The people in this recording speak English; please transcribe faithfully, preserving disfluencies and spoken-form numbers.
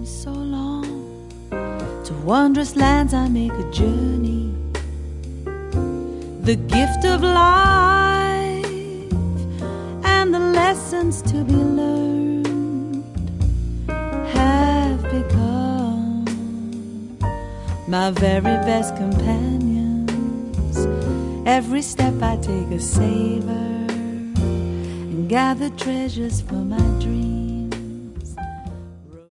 so long. To wondrous lands I make a journey. The gift of life and the lessons to be learned have become my very best companions. Every step I take a savor and gather treasures for my dreams.